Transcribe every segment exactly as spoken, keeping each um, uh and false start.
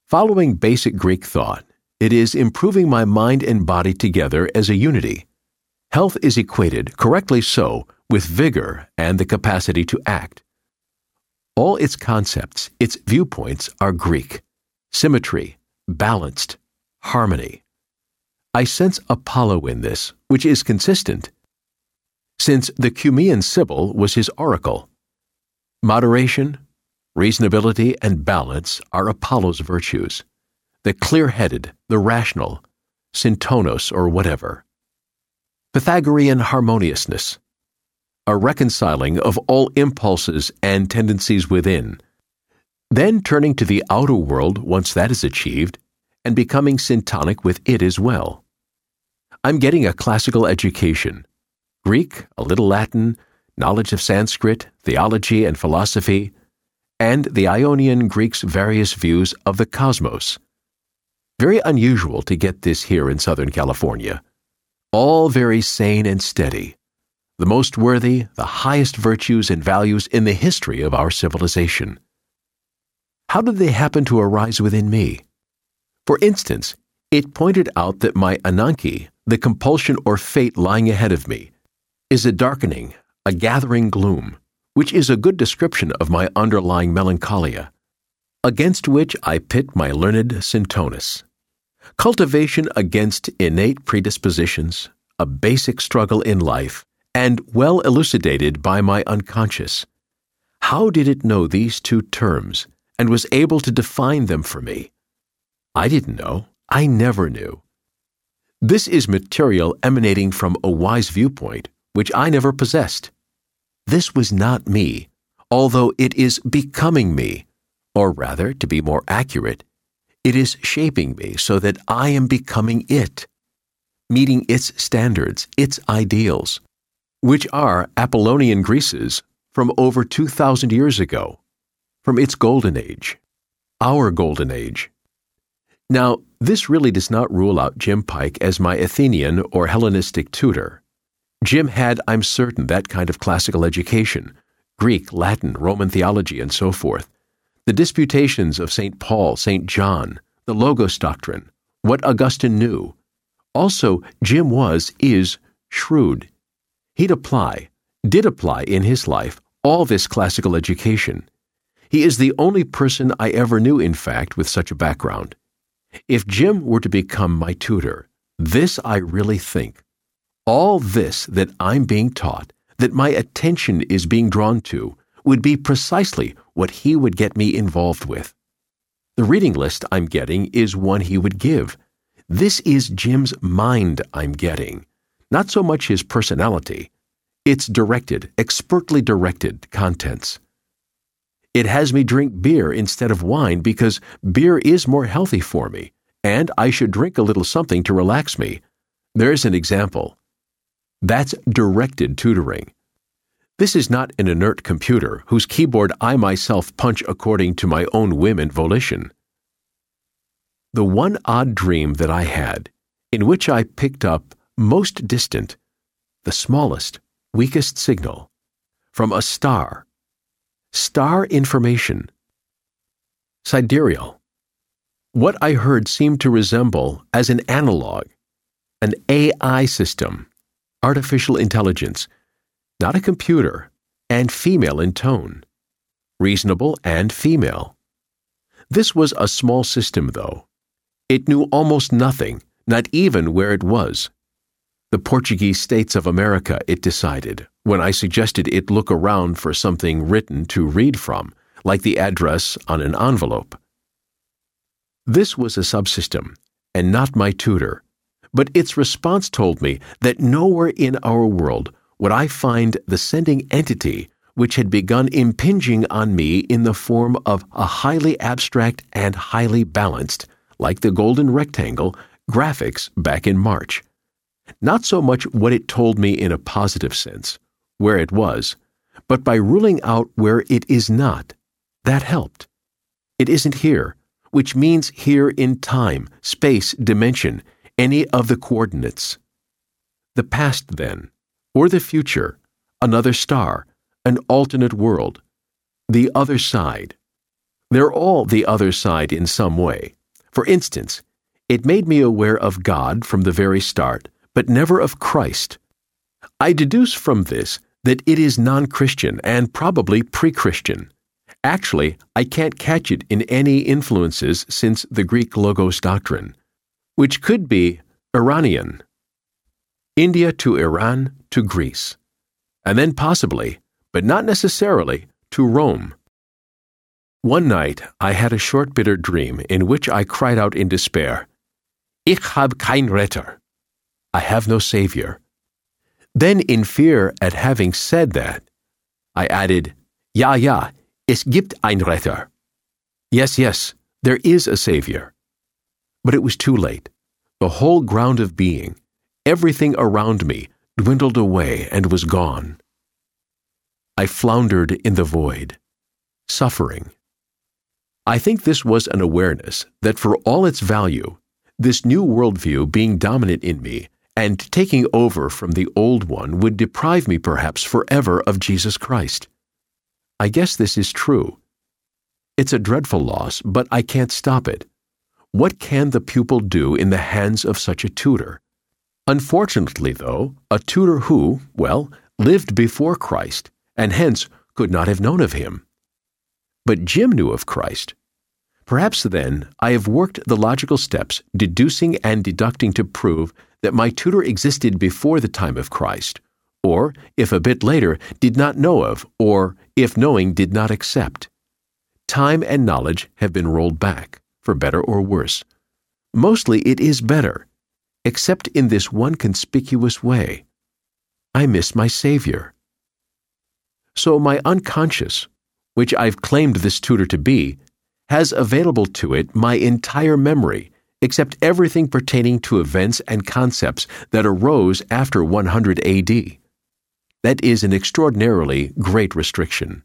Following basic Greek thought, it is improving my mind and body together as a unity. Health is equated, correctly so, with vigor and the capacity to act. All its concepts, its viewpoints are Greek. Symmetry, balanced, harmony. I sense Apollo in this, which is consistent, since the Cumean Sibyl was his oracle. Moderation, reasonability, and balance are Apollo's virtues. The clear-headed, the rational, syntonos or whatever. Pythagorean harmoniousness, a reconciling of all impulses and tendencies within, then turning to the outer world once that is achieved, and becoming syntonic with it as well. I'm getting a classical education, Greek, a little Latin, knowledge of Sanskrit, theology and philosophy, and the Ionian Greeks' various views of the cosmos. Very unusual to get this here in Southern California. All very sane and steady. The most worthy, the highest virtues and values in the history of our civilization. How did they happen to arise within me? For instance, it pointed out that my ananke, the compulsion or fate lying ahead of me, is a darkening, a gathering gloom, which is a good description of my underlying melancholia, against which I pit my learned syntonus. Cultivation against innate predispositions, a basic struggle in life, and well elucidated by my unconscious. How did it know these two terms and was able to define them for me? I didn't know. I never knew. This is material emanating from a wise viewpoint, which I never possessed. This was not me, although it is becoming me, or rather, to be more accurate, it is shaping me so that I am becoming it, meeting its standards, its ideals, which are Apollonian Greece's from over two thousand years ago, from its golden age, our golden age. Now, this really does not rule out Jim Pike as my Athenian or Hellenistic tutor. Jim had, I'm certain, that kind of classical education, Greek, Latin, Roman theology, and so forth. The disputations of Saint Paul, Saint John, the Logos doctrine, what Augustine knew. Also, Jim was, is, shrewd. He'd apply, did apply in his life, all this classical education. He is the only person I ever knew, in fact, with such a background. If Jim were to become my tutor, this I really think, all this that I'm being taught, that my attention is being drawn to, would be precisely what he would get me involved with. The reading list I'm getting is one he would give. This is Jim's mind I'm getting, not so much his personality. It's directed, expertly directed contents. It has me drink beer instead of wine because beer is more healthy for me, and I should drink a little something to relax me. There's an example. That's directed tutoring. This is not an inert computer whose keyboard I myself punch according to my own whim and volition. The one odd dream that I had, in which I picked up most distant, the smallest, weakest signal, from a star, star information, sidereal. What I heard seemed to resemble, as an analog, an A I system, artificial intelligence, not a computer, and female in tone. Reasonable and female. This was a small system, though. It knew almost nothing, not even where it was. The Portuguese States of America, it decided, when I suggested it look around for something written to read from, like the address on an envelope. This was a subsystem, and not my tutor, but its response told me that nowhere in our world would I find the sending entity which had begun impinging on me in the form of a highly abstract and highly balanced, like the golden rectangle, graphics back in March. Not so much what it told me in a positive sense, where it was, but by ruling out where it is not. That helped. It isn't here, which means here in time, space, dimension, any of the coordinates. The past, then, or the future, another star, an alternate world, the other side. They're all the other side in some way, For instance, it made me aware of God from the very start, but never of Christ. I deduce from this that it is non-Christian and probably pre-Christian. Actually, I can't catch it in any influences since the Greek Logos doctrine, which could be Iranian, India to Iran to Greece, and then possibly, but not necessarily, to Rome. One night, I had a short bitter dream in which I cried out in despair, Ich hab kein Retter. I have no Savior. Then, in fear at having said that, I added, Ja, ja, es gibt ein Retter. Yes, yes, there is a Savior. But it was too late. The whole ground of being, everything around me, dwindled away and was gone. I floundered in the void, suffering. I think this was an awareness that for all its value, this new worldview being dominant in me and taking over from the old one would deprive me perhaps forever of Jesus Christ. I guess this is true. It's a dreadful loss, but I can't stop it. What can the pupil do in the hands of such a tutor? Unfortunately, though, a tutor who, well, lived before Christ, and hence could not have known of him. But Jim knew of Christ. Perhaps then I have worked the logical steps, deducing and deducting to prove that my tutor existed before the time of Christ, or, if a bit later, did not know of, or, if knowing, did not accept. Time and knowledge have been rolled back, for better or worse. Mostly it is better, except in this one conspicuous way. I miss my Savior. So my unconscious, which I've claimed this tutor to be, has available to it my entire memory, except everything pertaining to events and concepts that arose after one hundred A D. That is an extraordinarily great restriction.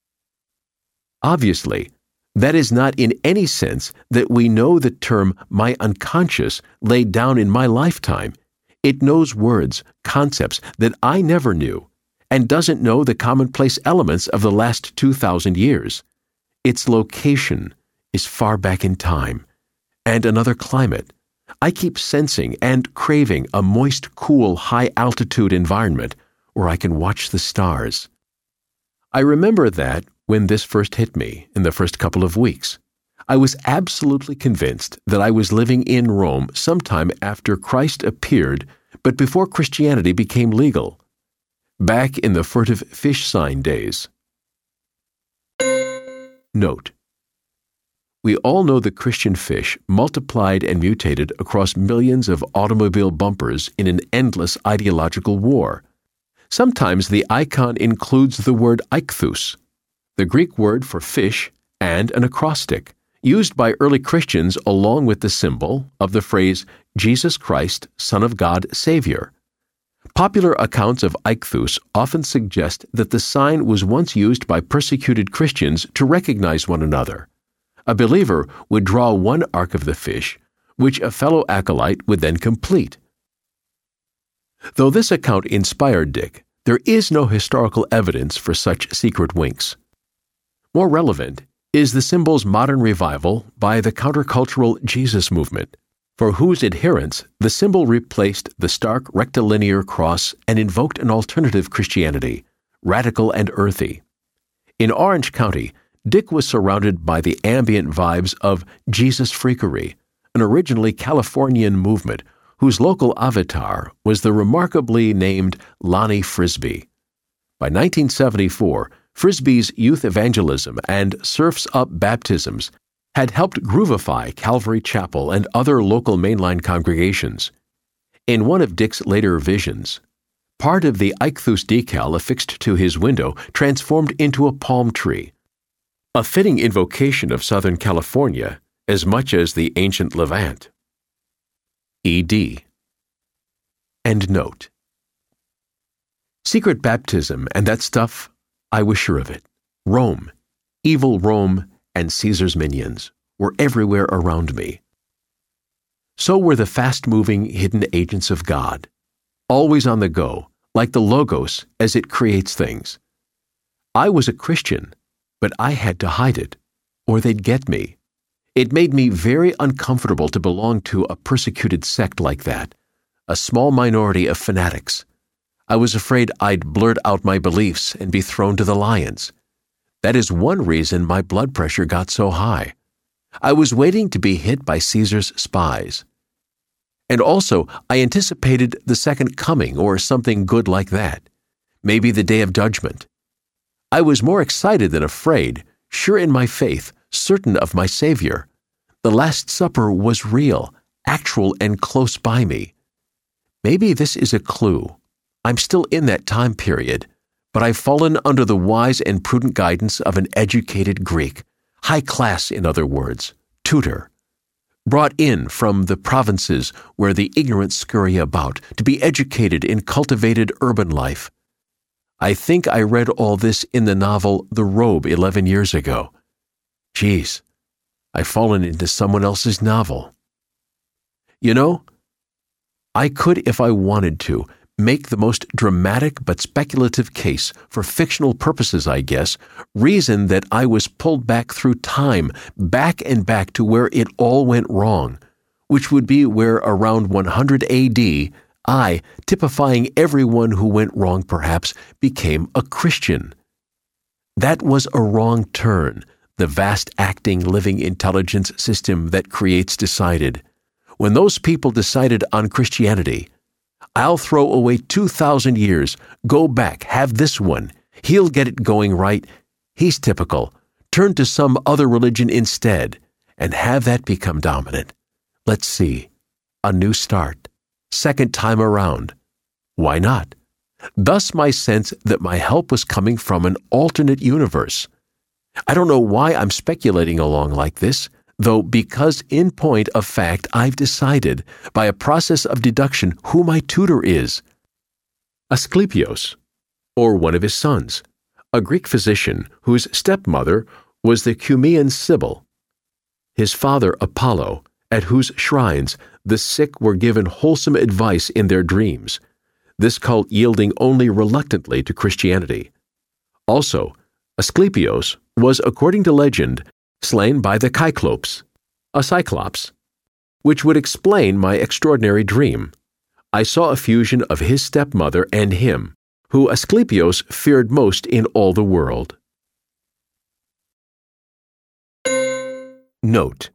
Obviously, that is not in any sense that we know the term my unconscious laid down in my lifetime. It knows words, concepts that I never knew, and doesn't know the commonplace elements of the last two thousand years. Its location is far back in time, and another climate. I keep sensing and craving a moist, cool, high-altitude environment where I can watch the stars. I remember that, when this first hit me, in the first couple of weeks, I was absolutely convinced that I was living in Rome sometime after Christ appeared, but before Christianity became legal, back in the furtive fish sign days. Note: we all know the Christian fish multiplied and mutated across millions of automobile bumpers in an endless ideological war. Sometimes the icon includes the word ichthus, the Greek word for fish, and an acrostic, used by early Christians along with the symbol of the phrase, Jesus Christ, Son of God, Savior. Popular accounts of ichthus often suggest that the sign was once used by persecuted Christians to recognize one another. A believer would draw one arc of the fish, which a fellow acolyte would then complete. Though this account inspired Dick, there is no historical evidence for such secret winks. More relevant is the symbol's modern revival by the countercultural Jesus movement, for whose adherents the symbol replaced the stark rectilinear cross and invoked an alternative Christianity, radical and earthy. In Orange County, Dick was surrounded by the ambient vibes of Jesus Freakery, an originally Californian movement whose local avatar was the remarkably named Lonnie Frisbee. By nineteen seventy-four, Frisbee's youth evangelism and Surf's Up baptisms had helped groovify Calvary Chapel and other local mainline congregations. In one of Dick's later visions, part of the ichthus decal affixed to his window transformed into a palm tree, a fitting invocation of Southern California as much as the ancient Levant. E D End note. Secret baptism and that stuff, I was sure of it. Rome, evil Rome, and Caesar's minions were everywhere around me. So were the fast-moving hidden agents of God, always on the go, like the Logos as it creates things. I was a Christian, but I had to hide it, or they'd get me. It made me very uncomfortable to belong to a persecuted sect like that, a small minority of fanatics. I was afraid I'd blurt out my beliefs and be thrown to the lions. That is one reason my blood pressure got so high. I was waiting to be hit by Caesar's spies. And also, I anticipated the second coming or something good like that. Maybe the day of judgment. I was more excited than afraid, sure in my faith, certain of my Savior. The Last Supper was real, actual, and close by me. Maybe this is a clue. I'm still in that time period, but I've fallen under the wise and prudent guidance of an educated Greek, high class in other words, tutor, brought in from the provinces where the ignorant scurry about to be educated in cultivated urban life. I think I read all this in the novel The Robe eleven years ago. Geez, I've fallen into someone else's novel. You know, I could, if I wanted to, make the most dramatic but speculative case for fictional purposes, I guess, reason that I was pulled back through time, back and back to where it all went wrong, which would be where around one hundred A D, I, typifying everyone who went wrong perhaps, became a Christian. That was a wrong turn, the vast acting living intelligence system that creates decided. When those people decided on Christianity, I'll throw away two thousand years, go back, have this one. He'll get it going right. He's typical. Turn to some other religion instead, and have that become dominant. Let's see. A new start. Second time around. Why not? Thus my sense that my help was coming from an alternate universe. I don't know why I'm speculating along like this, though because in point of fact I've decided, by a process of deduction, who my tutor is. Asclepios, or one of his sons, a Greek physician whose stepmother was the Cumaean Sibyl. His father Apollo, at whose shrines the sick were given wholesome advice in their dreams, this cult yielding only reluctantly to Christianity. Also, Asclepios was, according to legend, slain by the Cyclops, a cyclops, which would explain my extraordinary dream. I saw a fusion of his stepmother and him, who Asclepios feared most in all the world. Note: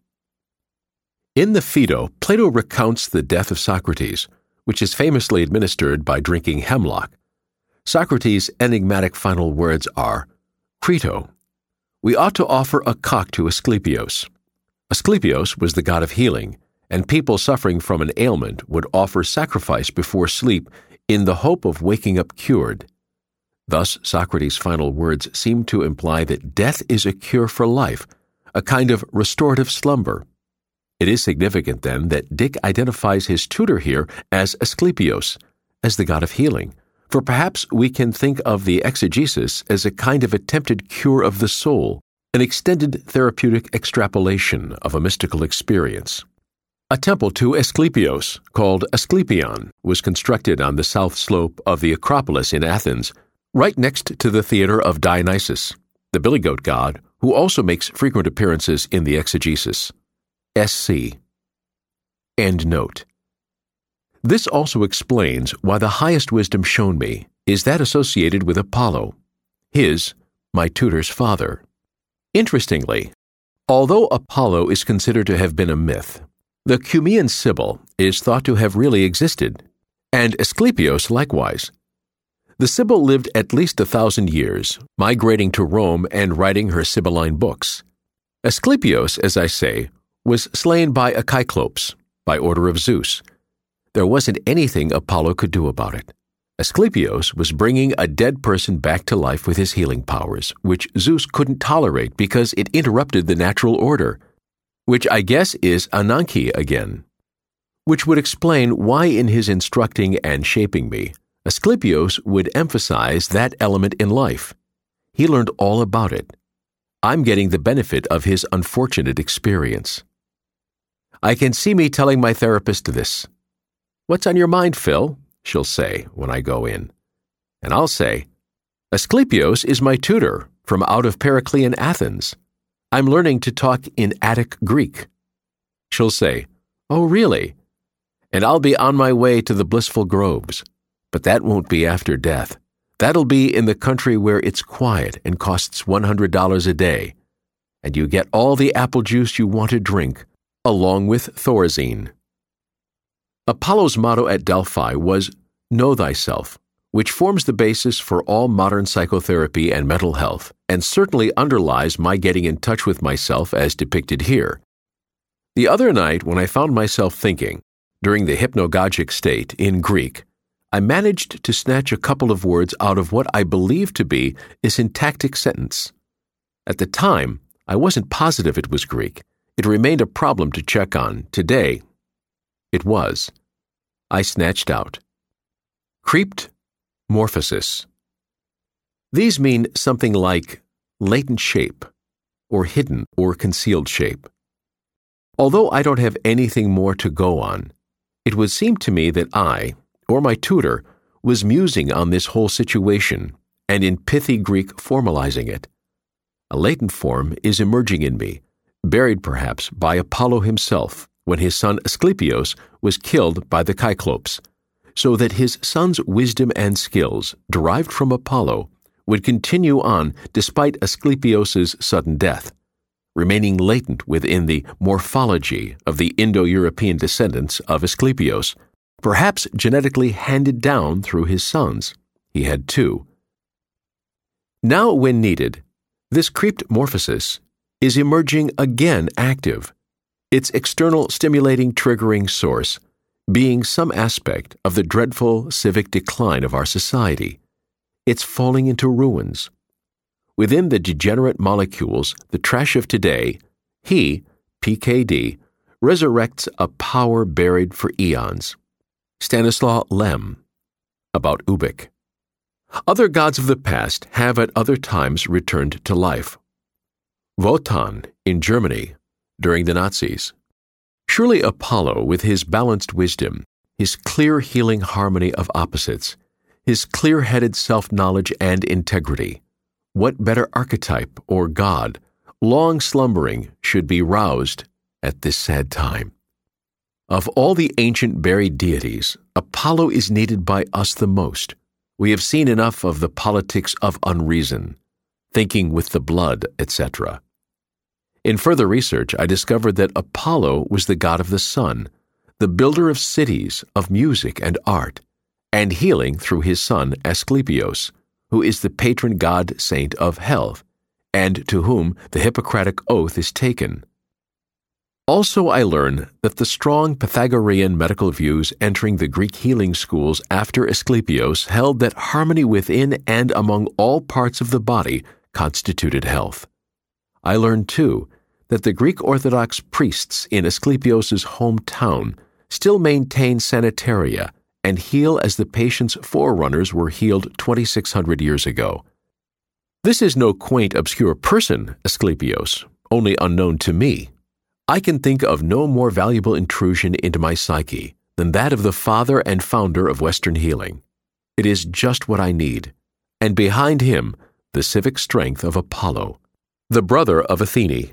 in the Phaedo, Plato recounts the death of Socrates, which is famously administered by drinking hemlock. Socrates' enigmatic final words are, Crito, we ought to offer a cock to Asclepios. Asclepios was the god of healing, and people suffering from an ailment would offer sacrifice before sleep in the hope of waking up cured. Thus, Socrates' final words seem to imply that death is a cure for life, a kind of restorative slumber. It is significant, then, that Dick identifies his tutor here as Asclepios, as the god of healing, for perhaps we can think of the exegesis as a kind of attempted cure of the soul, an extended therapeutic extrapolation of a mystical experience. A temple to Asclepios, called Asclepion, was constructed on the south slope of the Acropolis in Athens, right next to the theater of Dionysus, the billy goat god, who also makes frequent appearances in the exegesis. S C. End note. This also explains why the highest wisdom shown me is that associated with Apollo, his, my tutor's father. Interestingly, although Apollo is considered to have been a myth, the Cumaean Sibyl is thought to have really existed, and Asclepios likewise. The Sibyl lived at least a thousand years, migrating to Rome and writing her Sibylline books. Asclepios, as I say, was slain by a Cyclops, by order of Zeus. There wasn't anything Apollo could do about it. Asclepios was bringing a dead person back to life with his healing powers, which Zeus couldn't tolerate because it interrupted the natural order, which I guess is Ananke again, which would explain why in his instructing and shaping me, Asclepios would emphasize that element in life. He learned all about it. I'm getting the benefit of his unfortunate experience. I can see me telling my therapist this. What's on your mind, Phil? She'll say when I go in. And I'll say, Asclepios is my tutor from out of Periclean Athens. I'm learning to talk in Attic Greek. She'll say, "Oh, really?" And I'll be on my way to the blissful groves. But that won't be after death. That'll be in the country where it's quiet and costs one hundred dollars a day, and you get all the apple juice you want to drink, along with Thorazine. Apollo's motto at Delphi was, "Know thyself," which forms the basis for all modern psychotherapy and mental health, and certainly underlies my getting in touch with myself as depicted here. The other night, when I found myself thinking, during the hypnagogic state in Greek, I managed to snatch a couple of words out of what I believed to be a syntactic sentence. At the time, I wasn't positive it was Greek. It remained a problem to check on. Today, it was. I snatched out, creeped morphosis. These mean something like latent shape, or hidden or concealed shape. Although I don't have anything more to go on, it would seem to me that I, or my tutor, was musing on this whole situation and in pithy Greek formalizing it. A latent form is emerging in me, buried perhaps by Apollo himself when his son Asclepios was killed by the Cyclopes, so that his son's wisdom and skills, derived from Apollo, would continue on despite Asclepios' sudden death, remaining latent within the morphology of the Indo-European descendants of Asclepios, perhaps genetically handed down through his sons. He had two. Now, when needed, this creeped morphosis is emerging again active, its external stimulating triggering source being some aspect of the dreadful civic decline of our society. It's falling into ruins. Within the degenerate molecules, the trash of today, he, P K D, resurrects a power buried for eons. Stanislaw Lem, about Ubik. Other gods of the past have at other times returned to life. Wotan in Germany during the Nazis. Surely Apollo, with his balanced wisdom, his clear healing harmony of opposites, his clear-headed self-knowledge and integrity, what better archetype or god, long slumbering, should be roused at this sad time? Of all the ancient buried deities, Apollo is needed by us the most. We have seen enough of the politics of unreason, thinking with the blood, et cetera. In further research, I discovered that Apollo was the god of the sun, the builder of cities, of music and art, and healing through his son Asclepios, who is the patron god saint of health, and to whom the Hippocratic oath is taken. Also, I learn that the strong Pythagorean medical views entering the Greek healing schools after Asclepios held that harmony within and among all parts of the body constituted health. I learned, too, that the Greek Orthodox priests in Asclepios' hometown still maintain sanitaria and heal as the patient's forerunners were healed twenty-six hundred years ago. This is no quaint, obscure person, Asclepios, only unknown to me. I can think of no more valuable intrusion into my psyche than that of the father and founder of Western healing. It is just what I need, and behind him, the civic strength of Apollo, the brother of Athene.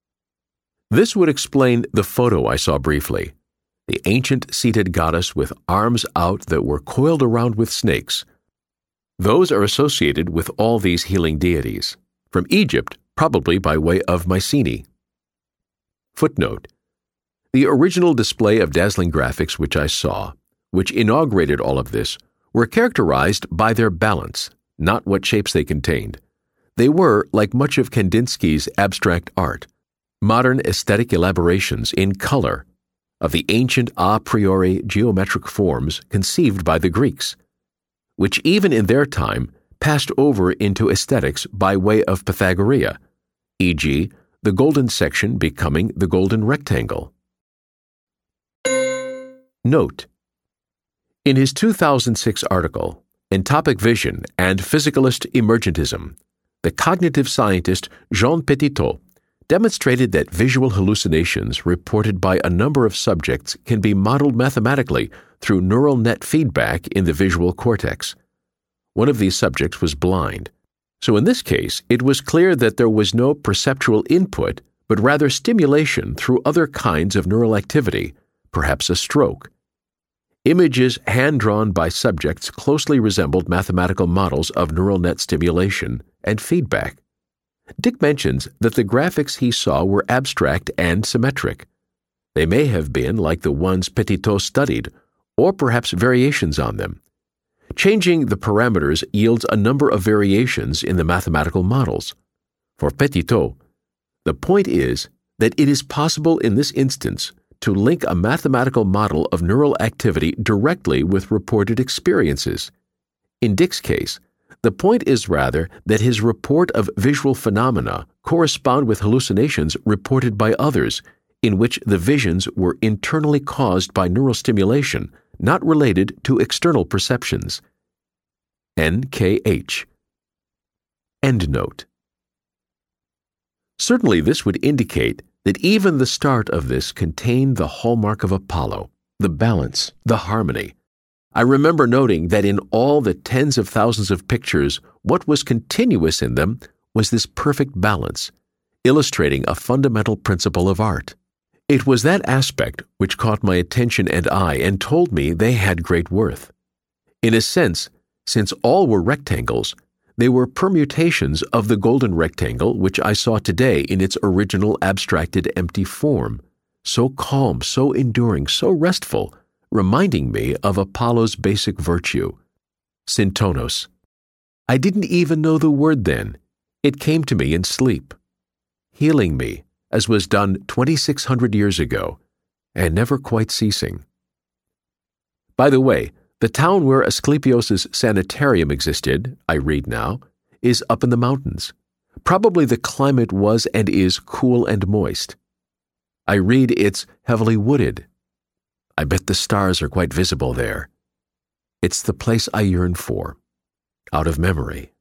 This would explain the photo I saw briefly, the ancient seated goddess with arms out that were coiled around with snakes. Those are associated with all these healing deities, from Egypt, probably by way of Mycenae. Footnote: the original display of dazzling graphics which I saw, which inaugurated all of this, were characterized by their balance, not what shapes they contained. They were, like much of Kandinsky's abstract art, modern aesthetic elaborations in color of the ancient a priori geometric forms conceived by the Greeks, which even in their time passed over into aesthetics by way of Pythagorea, for example, the golden section becoming the golden rectangle. Note: in his two thousand six article, Entopic Vision and Physicalist Emergentism, the cognitive scientist Jean Petitot demonstrated that visual hallucinations reported by a number of subjects can be modeled mathematically through neural net feedback in the visual cortex. One of these subjects was blind, So in this case, it was clear that there was no perceptual input, but rather stimulation through other kinds of neural activity, perhaps a stroke. Images hand-drawn by subjects closely resembled mathematical models of neural net stimulation and feedback. Dick mentions that the graphics he saw were abstract and symmetric. They may have been like the ones Petitot studied, or perhaps variations on them. Changing the parameters yields a number of variations in the mathematical models. For Petitot, the point is that it is possible in this instance to link a mathematical model of neural activity directly with reported experiences. In Dick's case, the point is rather that his report of visual phenomena correspond with hallucinations reported by others, in which the visions were internally caused by neural stimulation, not related to external perceptions. N K H. Endnote. Certainly this would indicate that even the start of this contained the hallmark of Apollo, the balance, the harmony. I remember noting that in all the tens of thousands of pictures, what was continuous in them was this perfect balance, illustrating a fundamental principle of art. It was that aspect which caught my attention and eye and told me they had great worth. In a sense, since all were rectangles, they were permutations of the golden rectangle which I saw today in its original abstracted empty form, so calm, so enduring, so restful, reminding me of Apollo's basic virtue, syntonos. I didn't even know the word then. It came to me in sleep, healing me, as was done twenty-six hundred years ago, and never quite ceasing. By the way, the town where Asclepios' sanitarium existed, I read now, is up in the mountains. Probably the climate was and is cool and moist. I read it's heavily wooded. I bet the stars are quite visible there. It's the place I yearn for, out of memory.